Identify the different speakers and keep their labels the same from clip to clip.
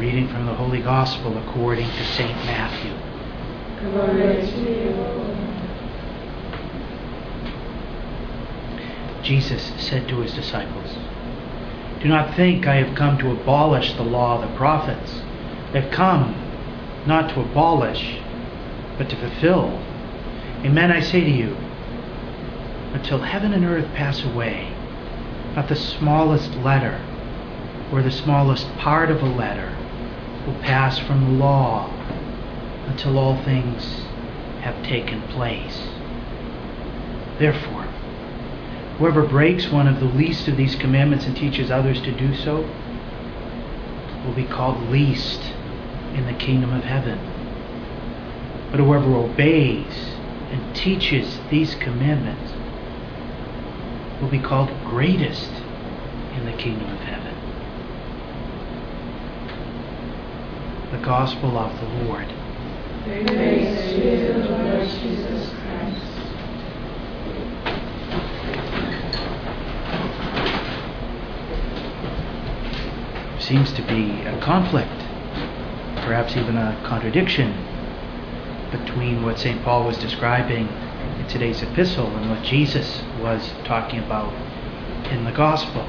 Speaker 1: reading from the Holy Gospel according to St. Matthew.
Speaker 2: Glory to you, Lord.
Speaker 1: Jesus said to his disciples, "Do not think I have come to abolish the law of the prophets. I have come not to abolish, but to fulfill. Amen, I say to you, until heaven and earth pass away, not the smallest letter or the smallest part of a letter will pass from the law until all things have taken place. Therefore, whoever breaks one of the least of these commandments and teaches others to do so will be called least in the kingdom of heaven. But whoever obeys and teaches these commandments will be called greatest in the kingdom of heaven." The Gospel of the Lord.
Speaker 2: Praise to you, Lord Jesus Christ.
Speaker 1: There seems to be a conflict, perhaps even a contradiction, between what St. Paul was describing in today's epistle and what Jesus was talking about in the Gospel.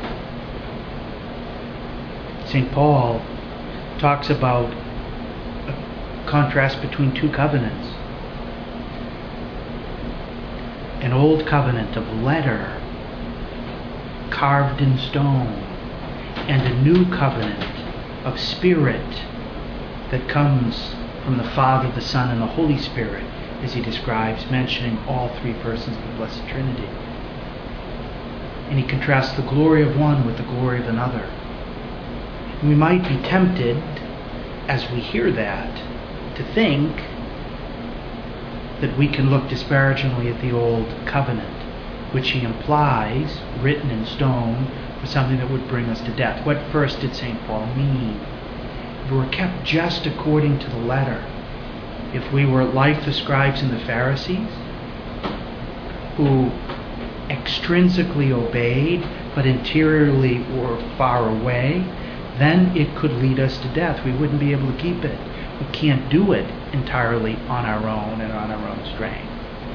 Speaker 1: St. Paul talks about a contrast between two covenants. An old covenant of letter, carved in stone, and a new covenant of spirit that comes from the Father, the Son, and the Holy Spirit, as he describes, mentioning all three persons of the Blessed Trinity. And he contrasts the glory of one with the glory of another. And we might be tempted, as we hear that, to think that we can look disparagingly at the old covenant, which he implies, written in stone, was something that would bring us to death. What first did St. Paul mean? If we were kept just according to the letter, if we were like the scribes and the Pharisees, who extrinsically obeyed, but interiorly were far away, then it could lead us to death. We wouldn't be able to keep it. We can't do it entirely on our own and on our own strength.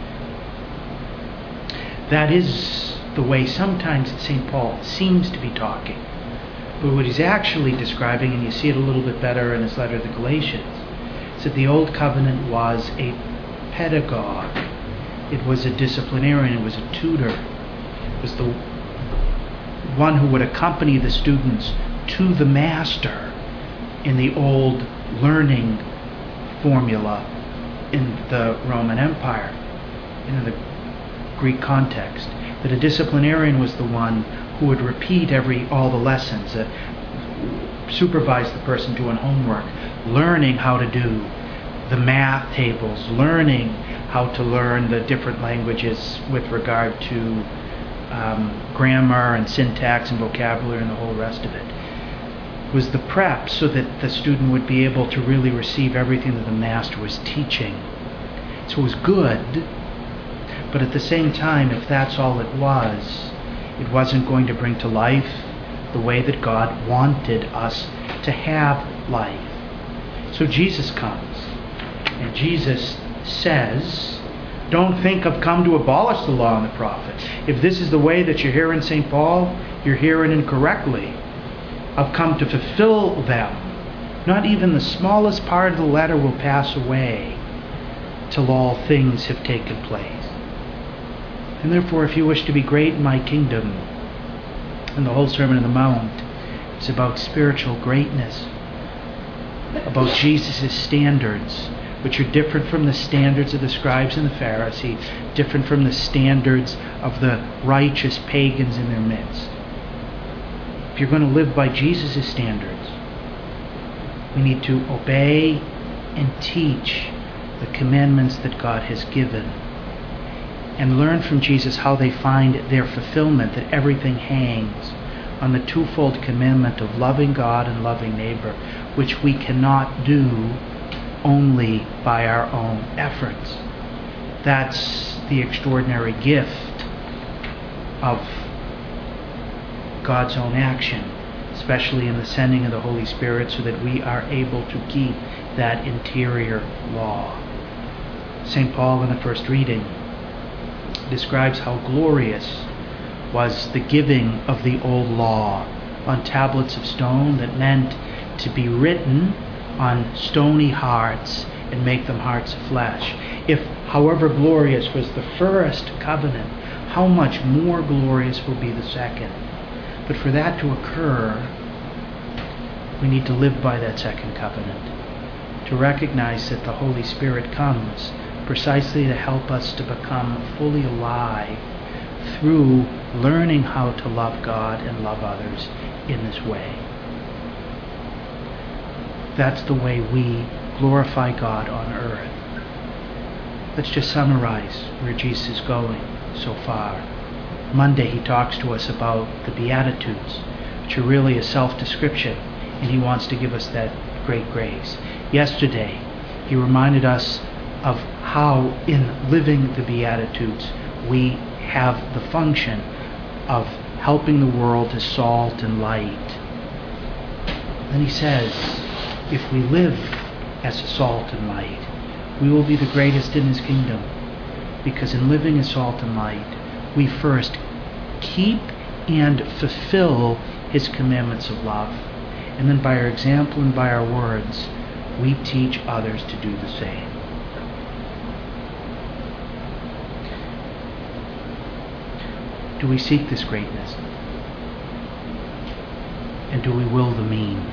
Speaker 1: That is the way sometimes St. Paul seems to be talking. But what he's actually describing, and you see it a little bit better in his letter to the Galatians, is that the old covenant was a pedagogue. It was a disciplinarian. It was a tutor. It was the one who would accompany the students to the master in the old learning formula in the Roman Empire, in the Greek context. That a disciplinarian was the one who would repeat all the lessons, supervise the person doing homework, learning how to do the math tables, learning how to learn the different languages with regard to grammar and syntax and vocabulary and the whole rest of it. It was the prep so that the student would be able to really receive everything that the master was teaching. So it was good, but at the same time, if that's all it wasn't going to bring to life the way that God wanted us to have life. So Jesus comes, and Jesus says, don't think I've come to abolish the law and the prophets. If this is the way that you're hearing St. Paul, you're hearing incorrectly. I've come to fulfill them. Not even the smallest part of the letter will pass away till all things have taken place. And therefore, if you wish to be great in my kingdom, and the whole Sermon on the Mount is about spiritual greatness, about Jesus' standards, which are different from the standards of the scribes and the Pharisees, different from the standards of the righteous pagans in their midst. If you're going to live by Jesus' standards, we need to obey and teach the commandments that God has given, and learn from Jesus how they find their fulfillment, that everything hangs on the twofold commandment of loving God and loving neighbor, which we cannot do only by our own efforts. That's the extraordinary gift of God's own action. especially in the sending of the Holy Spirit, so that we are able to keep that interior law. St. Paul, in the first reading, describes how glorious was the giving of the old law on tablets of stone that meant to be written on stony hearts and make them hearts of flesh. If, however glorious was the first covenant, how much more glorious will be the second? But for that to occur, we need to live by that second covenant, to recognize that the Holy Spirit comes precisely to help us to become fully alive through learning how to love God and love others in this way. That's the way we glorify God on earth. Let's just summarize where Jesus is going so far. Monday he talks to us about the Beatitudes, which are really a self-description, and he wants to give us that great grace. Yesterday he reminded us of how in living the Beatitudes we have the function of helping the world as salt and light. Then he says, if we live as salt and light, we will be the greatest in his kingdom. Because in living as salt and light, we first keep and fulfill his commandments of love. And then by our example and by our words, we teach others to do the same. Do we seek this greatness? And do we will the means?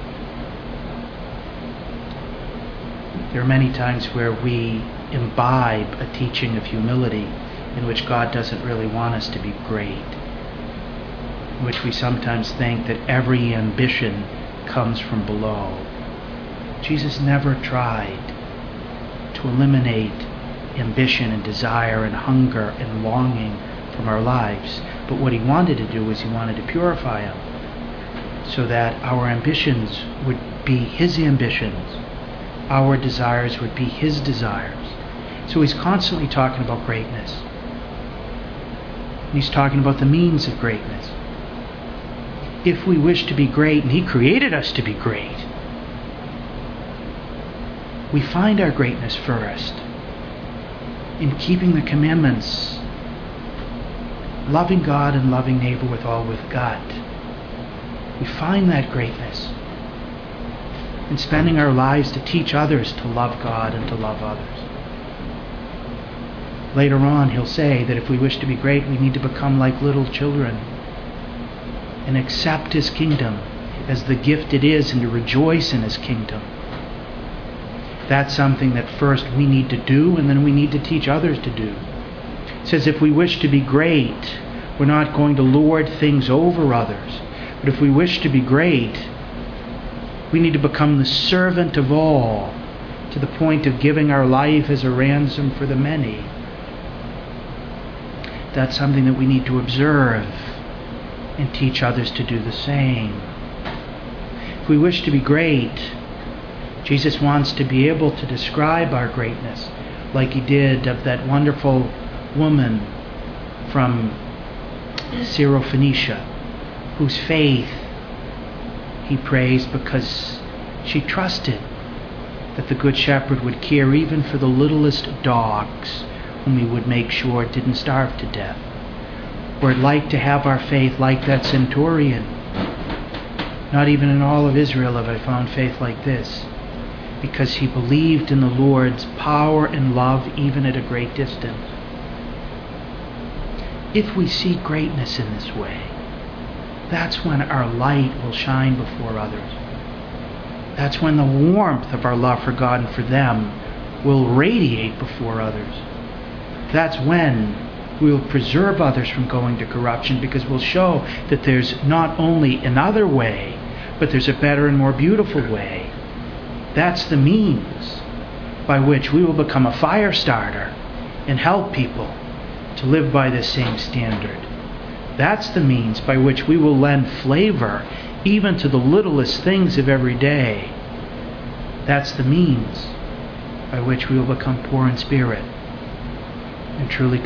Speaker 1: There are many times where we imbibe a teaching of humility in which God doesn't really want us to be great, in which we sometimes think that every ambition comes from below. Jesus never tried to eliminate ambition and desire and hunger and longing from our lives, but what he wanted to do was he wanted to purify them so that our ambitions would be his ambitions, our desires would be his desires. So he's constantly talking about greatness. And he's talking about the means of greatness. If we wish to be great, and he created us to be great, we find our greatness first in keeping the commandments, loving God and loving neighbor with all we've got. We find that greatness in spending our lives to teach others to love God and to love others. Later on, he'll say that if we wish to be great, we need to become like little children and accept his kingdom as the gift it is and to rejoice in his kingdom. That's something that first we need to do, and then we need to teach others to do. It says if we wish to be great, we're not going to lord things over others. But if we wish to be great, we need to become the servant of all, to the point of giving our life as a ransom for the many. That's something that we need to observe and teach others to do the same. If we wish to be great, Jesus wants to be able to describe our greatness like he did of that wonderful woman from Syrophoenicia, whose faith he praised because she trusted that the Good Shepherd would care even for the littlest dogs, whom he would make sure didn't starve to death. We'd like to have our faith like that centurion. Not even in all of Israel have I found faith like this, because he believed in the Lord's power and love even at a great distance. If we see greatness in this way, that's when our light will shine before others. That's when the warmth of our love for God and for them will radiate before others. That's when we will preserve others from going to corruption, because we'll show that there's not only another way, but there's a better and more beautiful way. That's the means by which we will become a fire starter and help people to live by this same standard. That's the means by which we will lend flavor even to the littlest things of every day. That's the means by which we will become poor in spirit and truly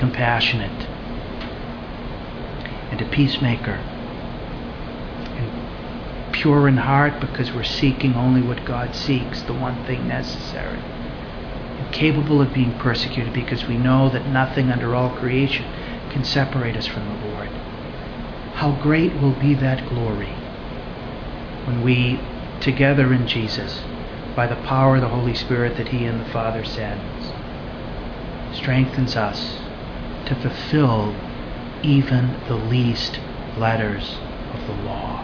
Speaker 1: compassionate and a peacemaker and pure in heart because we're seeking only what God seeks, the one thing necessary. And capable of being persecuted because we know that nothing under all creation can separate us from the Lord. How great will be that glory when we, together in Jesus, by the power of the Holy Spirit that He and the Father sends, strengthens us to fulfill even the least letters of the law.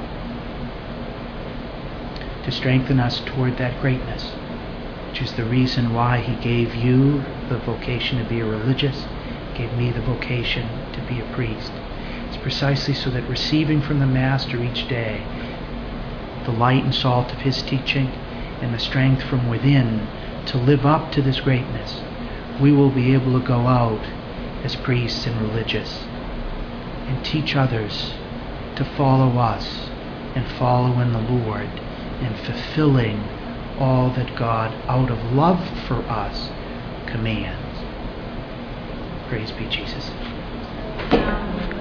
Speaker 1: To strengthen us toward that greatness, which is the reason why He gave you the vocation to be a religious, gave me the vocation to be a priest. It's precisely so that receiving from the Master each day the light and salt of His teaching and the strength from within to live up to this greatness, we will be able to go out as priests and religious and teach others to follow us and follow in the Lord in fulfilling all that God, out of love for us, commands. Praise be Jesus.